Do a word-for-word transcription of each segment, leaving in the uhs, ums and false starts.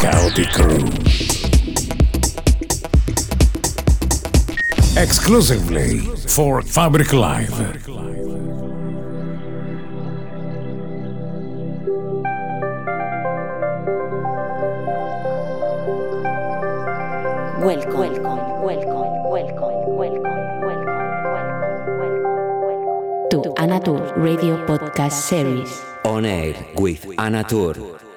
Chaotic Crew. Exclusively for Fabric Live. Welcome, welcome, welcome, welcome, welcome, welcome, welcome, welcome to Anatur Radio Podcast Series. On air with Anatur.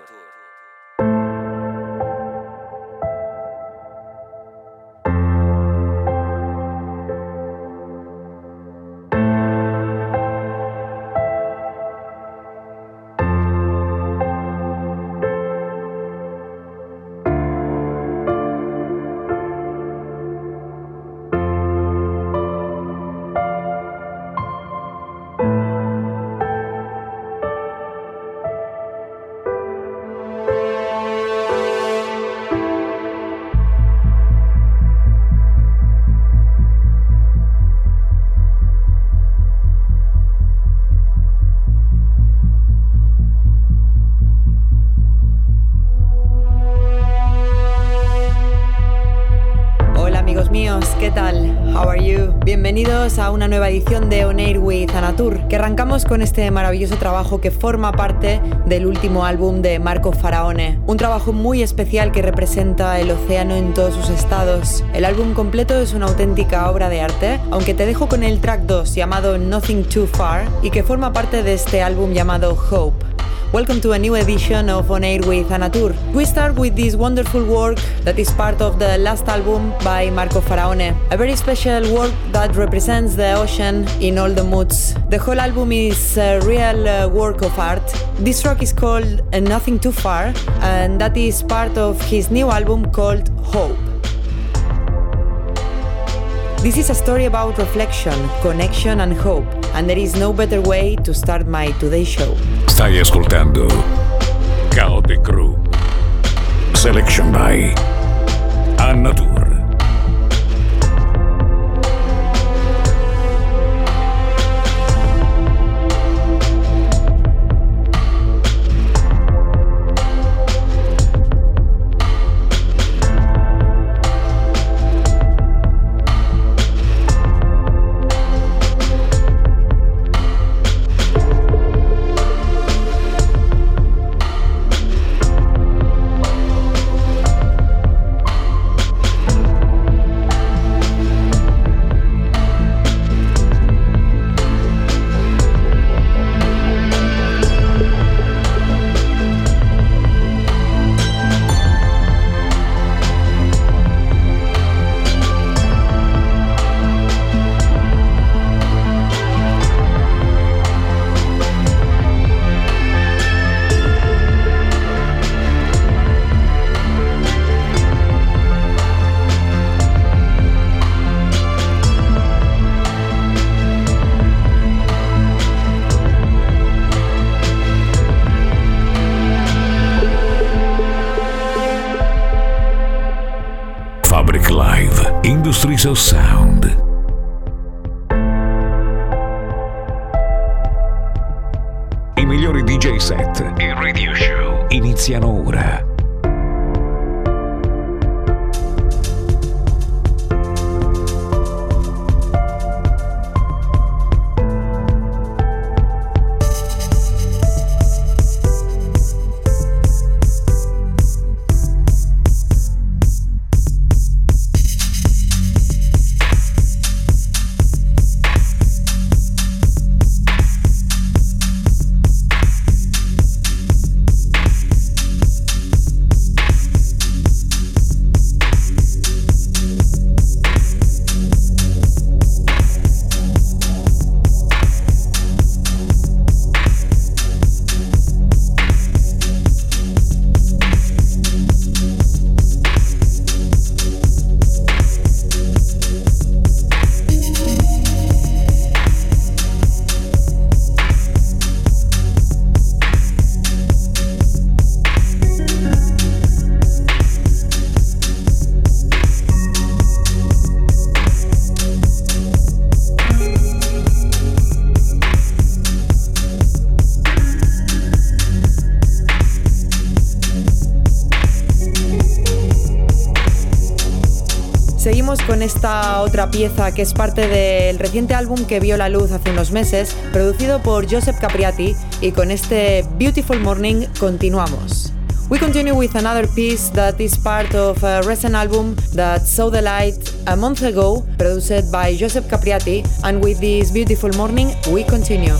¿Qué tal? How are you? Bienvenidos a una nueva edición de On Air with Anatur, que arrancamos con este maravilloso trabajo que forma parte del último álbum de Marco Faraone. Un trabajo muy especial que representa el océano en todos sus estados. El álbum completo es una auténtica obra de arte, aunque te dejo con el track dos llamado Nothing Too Far y que forma parte de este álbum llamado Hope. Welcome to a new edition of On Air with Anatur. We start with this wonderful work that is part of the last album by Marco Faraone, a very special work that represents the ocean in all the moods. The whole album is a real uh, work of art. This track is called uh, Nothing Too Far, and that is part of his new album called Hope. This is a story about reflection, connection and hope, and there is no better way to start my today's show. Stai ascoltando Chaotic Crew. Selection by Anatur. Fabric Live, Industries of Sound. I migliori D J set e radio show iniziano ora. Seguimos con esta otra pieza que es parte del reciente álbum que vio la luz hace unos meses, producido por Joseph Capriati, y con este Beautiful Morning continuamos. We continue with another piece that is part of a recent album that saw the light a month ago, produced by Joseph Capriati, and with this Beautiful Morning we continue.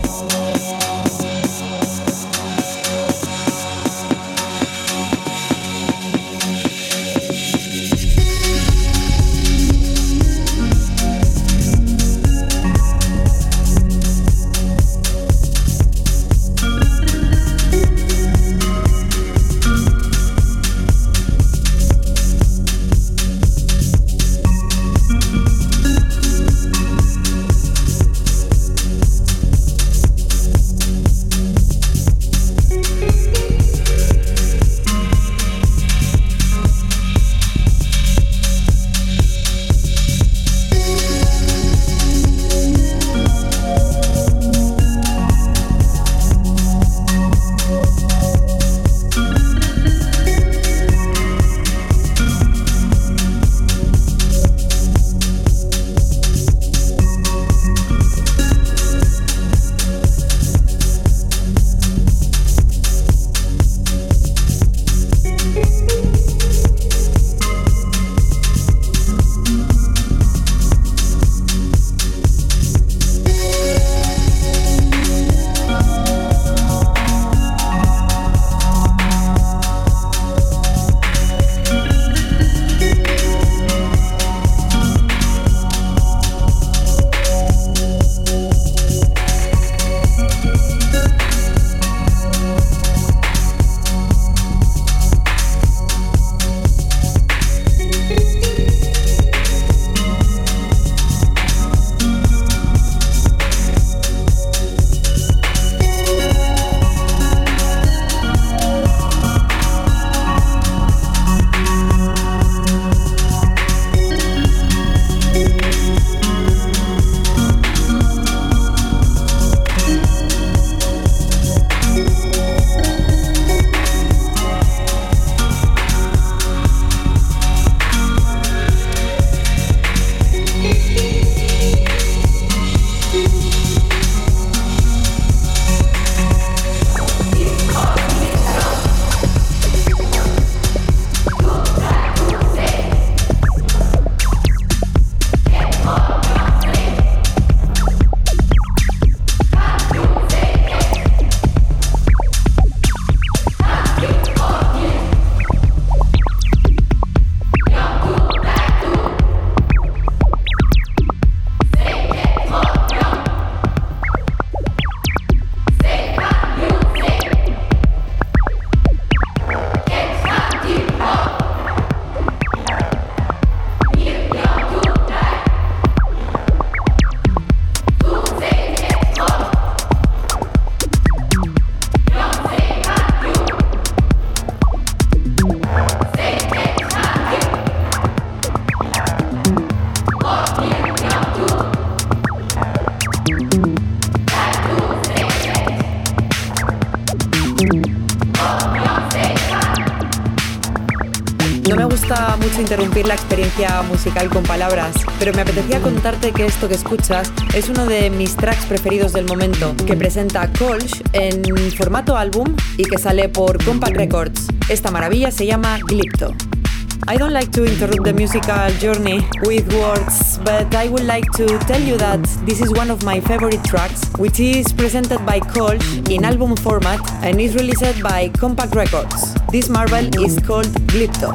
gusta mucho interrumpir la experiencia musical con palabras, pero me apetecía contarte que esto que escuchas es uno de mis tracks preferidos del momento, que presenta Kolsch en formato álbum y que sale por Compact Records. Esta maravilla se llama Glypto. I don't like to interrupt the musical journey with words, but I would like to tell you that this is one of my favorite tracks, which is presented by Kolsch in album format and is released by Compact Records. This marvel is called Glypto.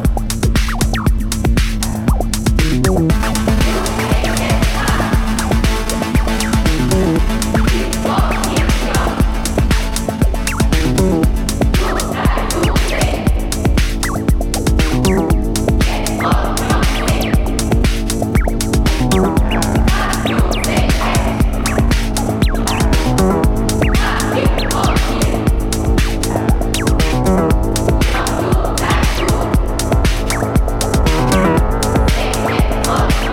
Oh,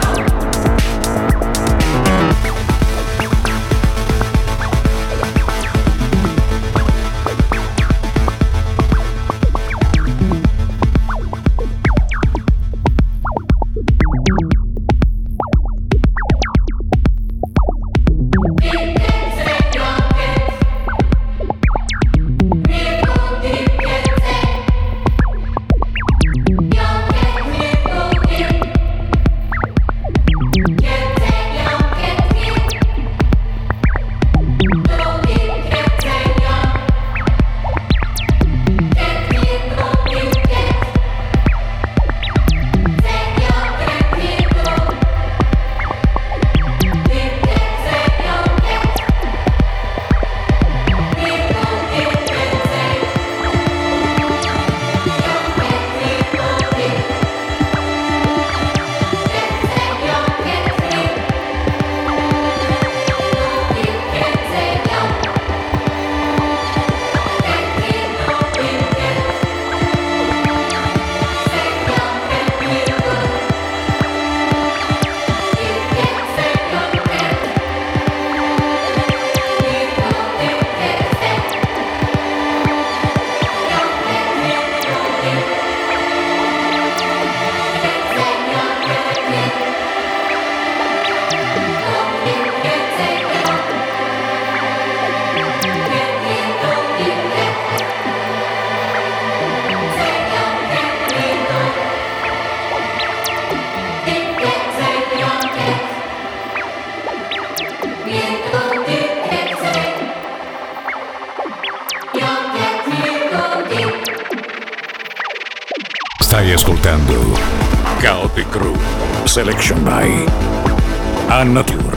Stai ascoltando Chaotic Crew, Selection by Annatur.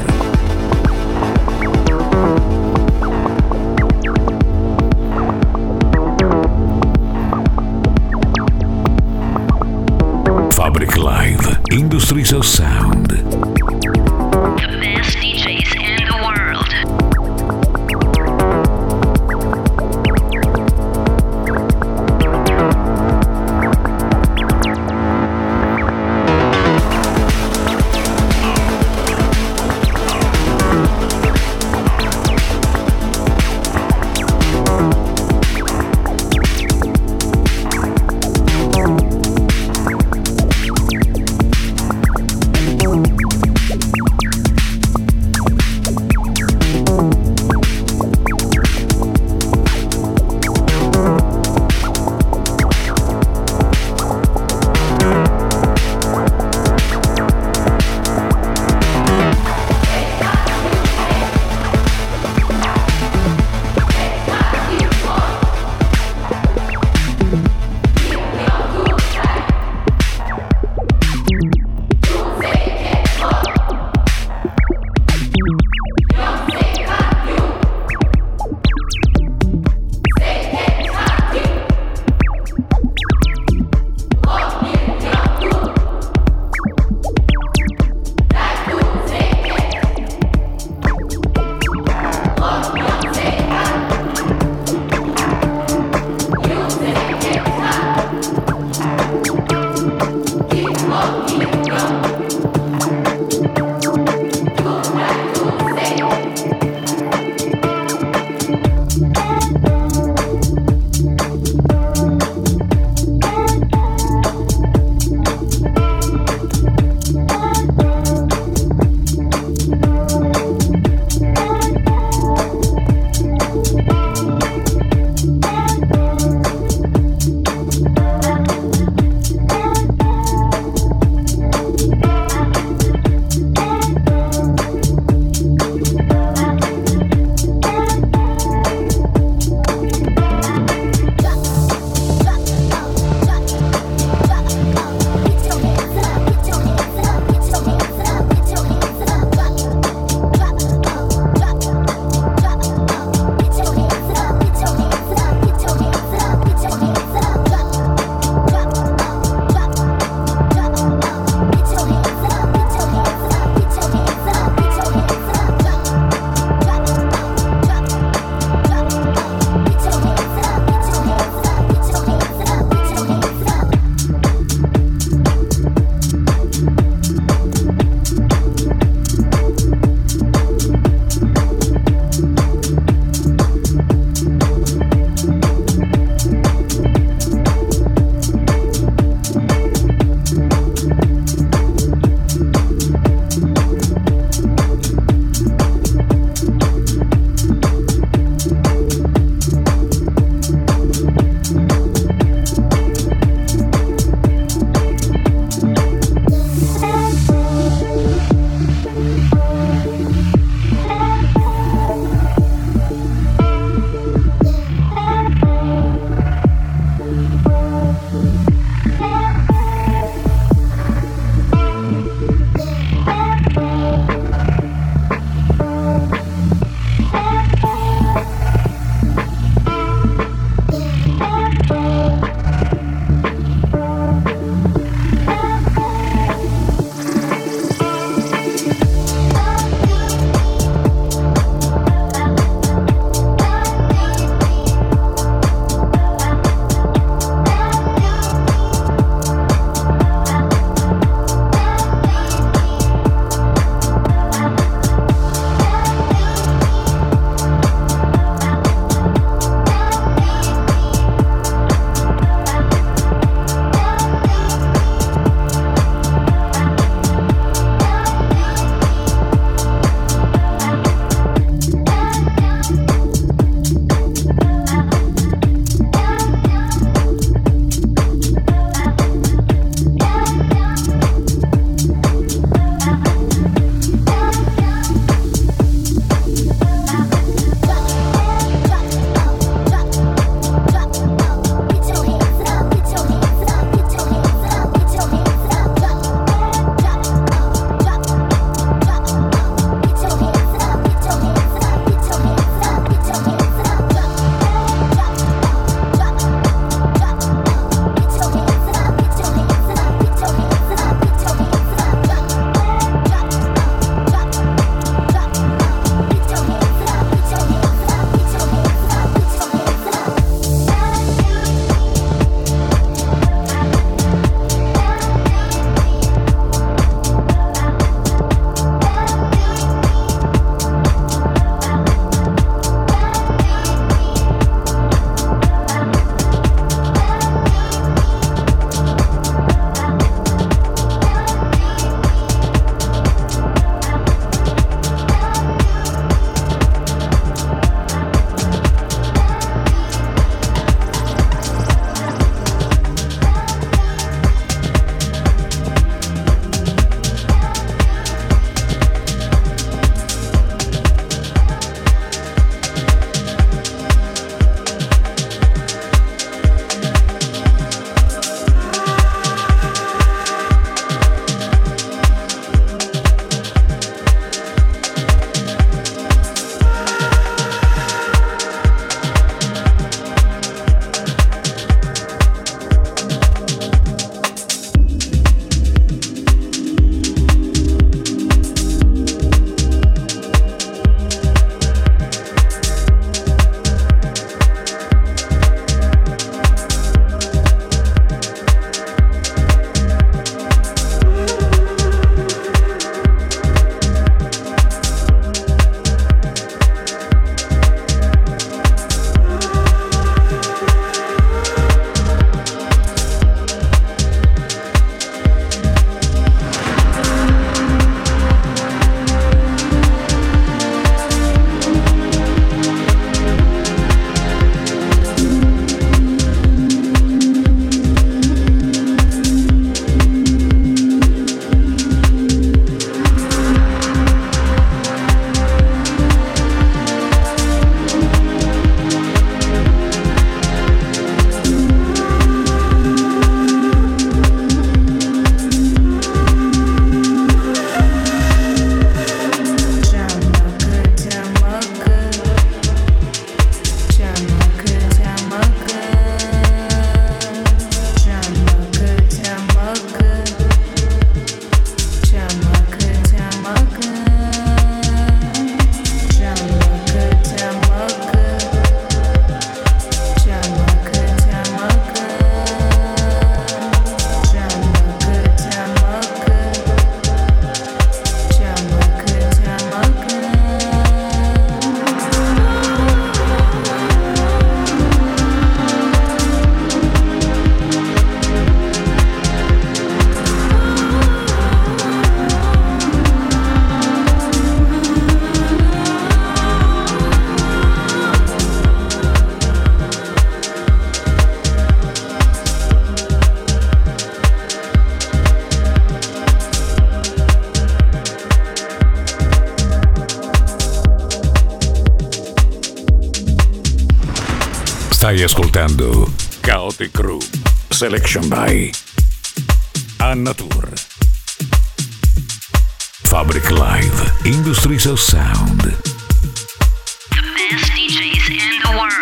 Fabric Live, Industries of Sound. The best D Js in the world. Stai ascoltando Chaotic Crew, selection by Annatur. Fabric Live, Industries of Sound. The best D Js in the world.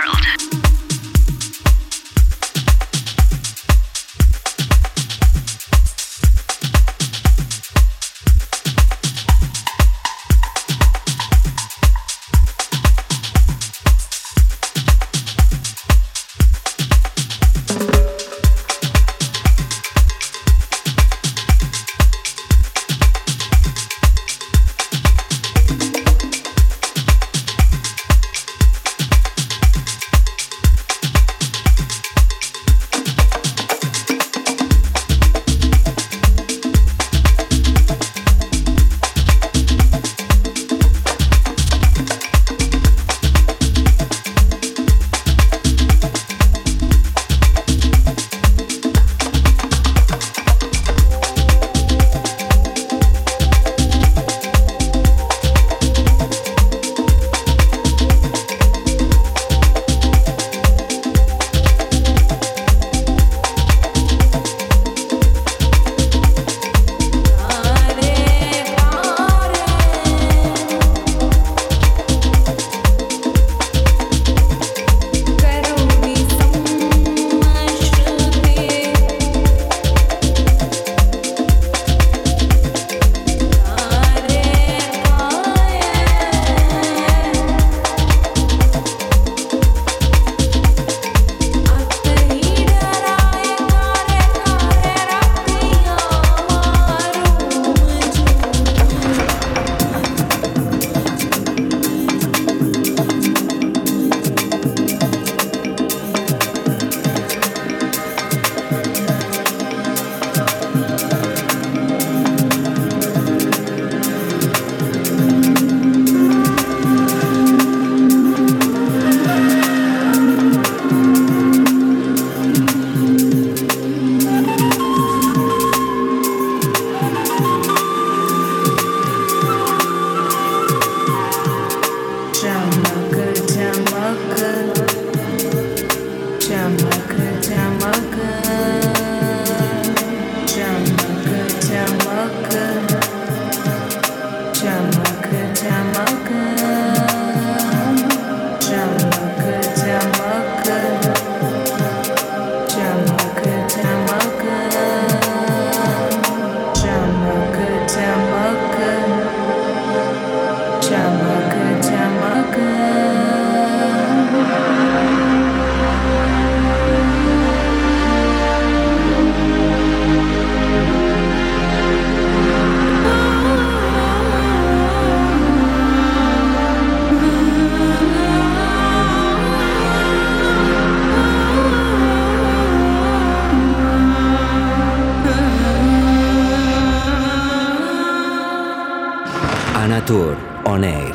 Annatur on air.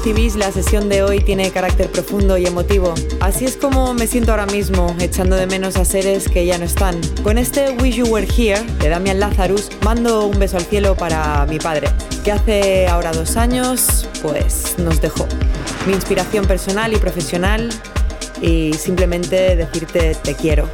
percibís, la sesión de hoy tiene carácter profundo y emotivo. Así es como me siento ahora mismo, echando de menos a seres que ya no están. Con este Wish You Were Here de Damian Lazarus mando un beso al cielo para mi padre, que hace ahora dos años, pues nos dejó. Mi inspiración personal y profesional, y simplemente decirte te quiero.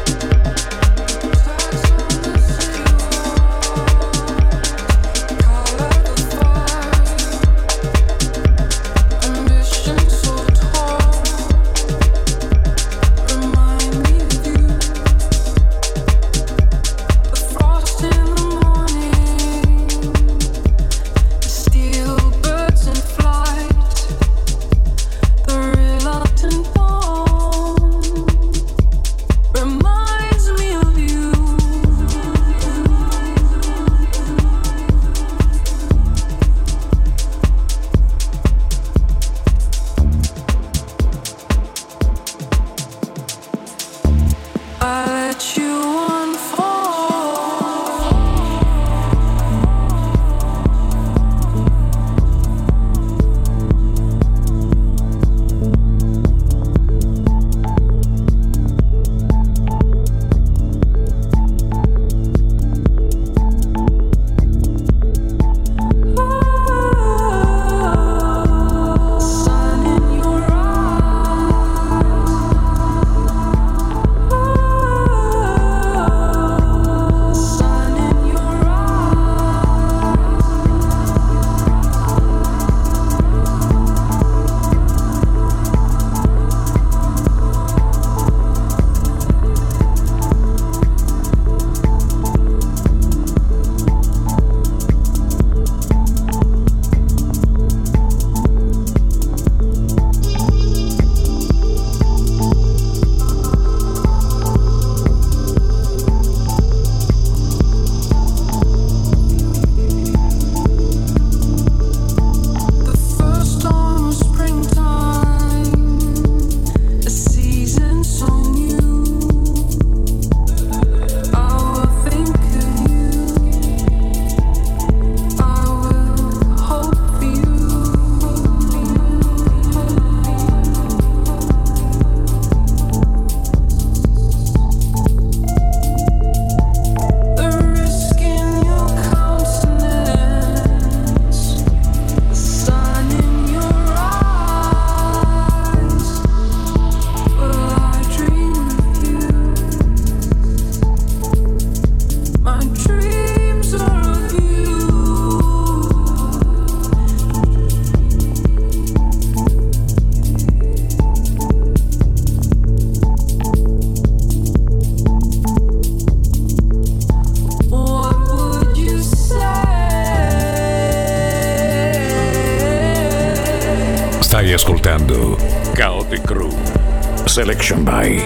Stai ascoltando Chaotic Crew, Selection by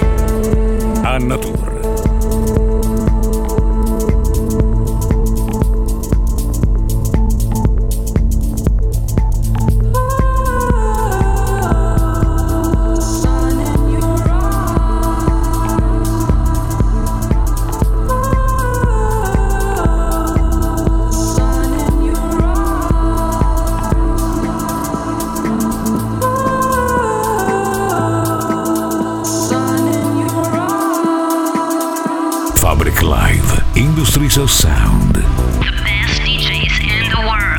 Annatur. Fabric Live, Industries of Sound. The best D Js in the world.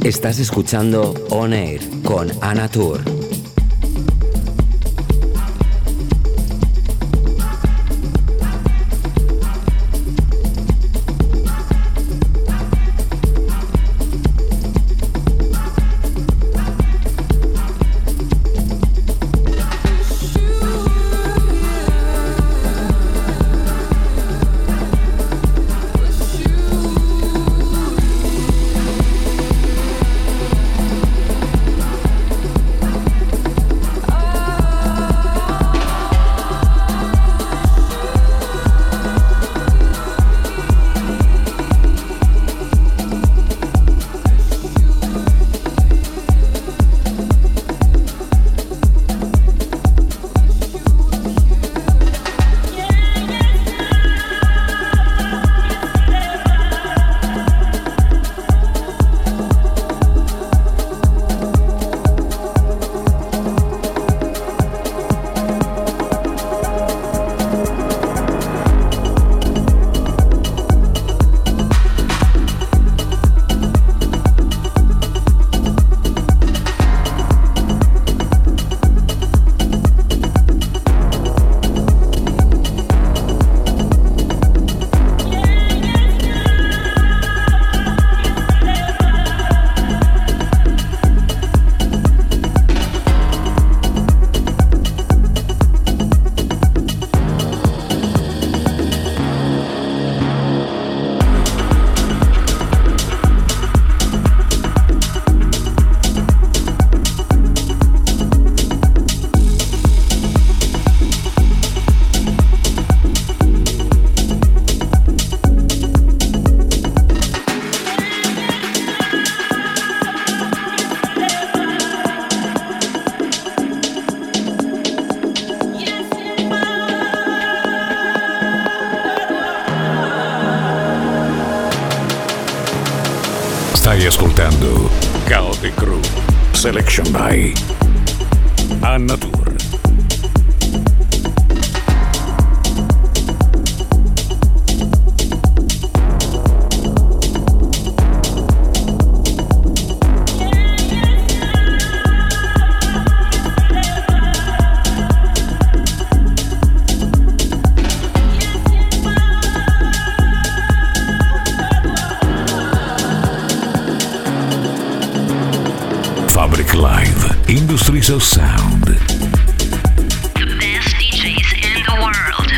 Estás escuchando On Air con Anatur. Stai ascoltando Chaotic Crew, selection by Anatur. Fabric Live, Industries of Sound. The best D Js in the world.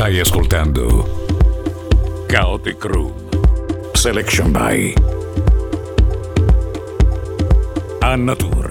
Stai ascoltando Chaotic Room. Selection by Anatour.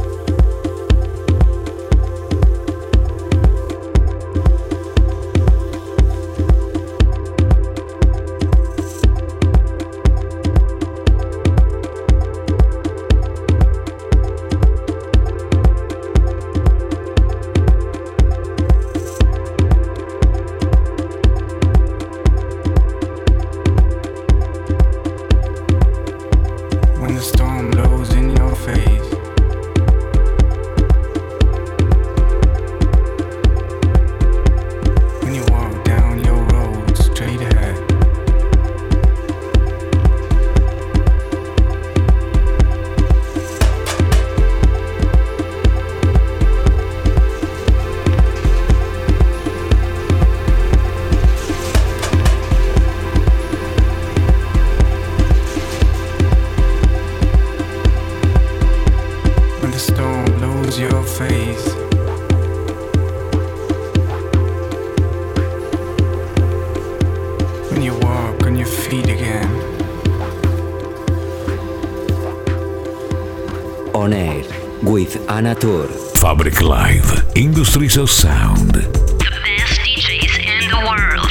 On Air with Anatour. Fabric Live, Industries of Sound. The best D Js in the world.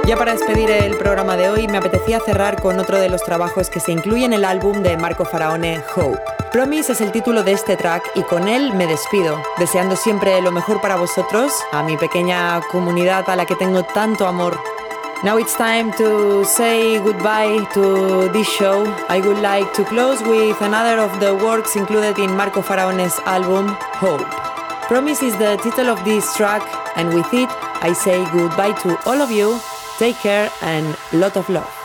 Ya para despedir el programa de hoy, me apetecía cerrar con otro de los trabajos que se incluye en el álbum de Marco Faraone, Hope. Promise es el título de este track y con él me despido, deseando siempre lo mejor para vosotros, a mi pequeña comunidad a la que tengo tanto amor. Now it's time to say goodbye to this show. I would like to close with another of the works included in Marco Faraone's album, Hope. Promise is the title of this track, and with it, I say goodbye to all of you. Take care and lot of love.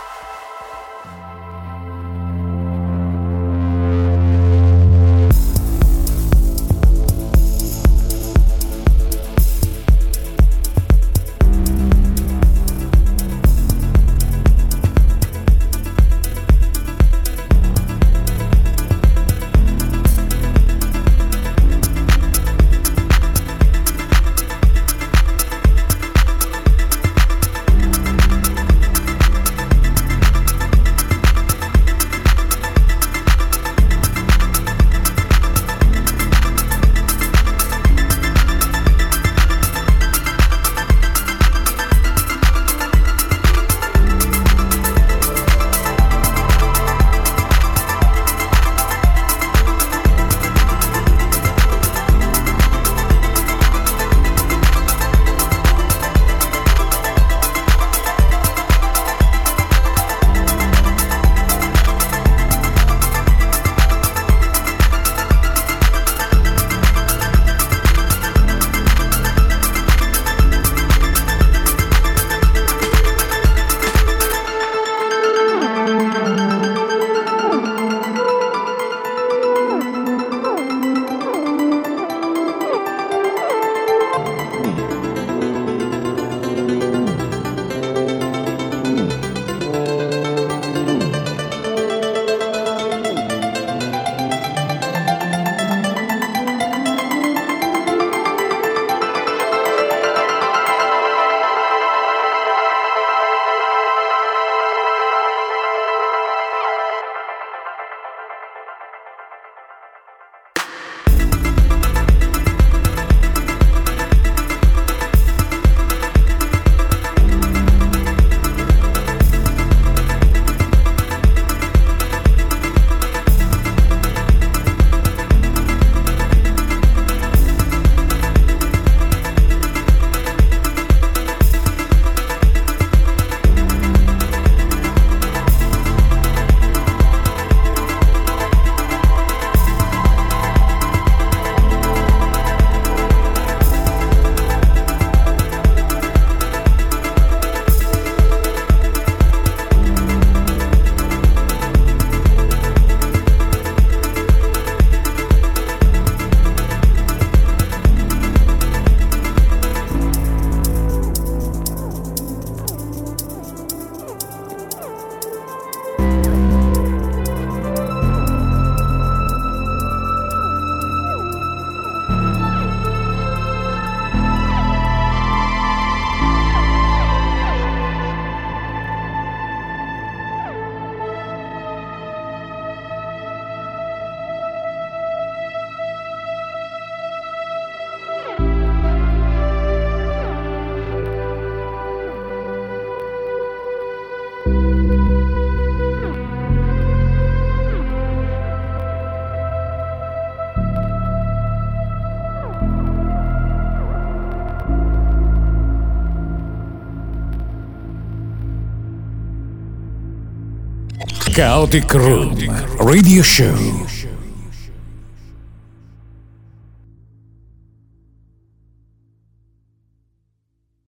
Chaotic Room Radio Show.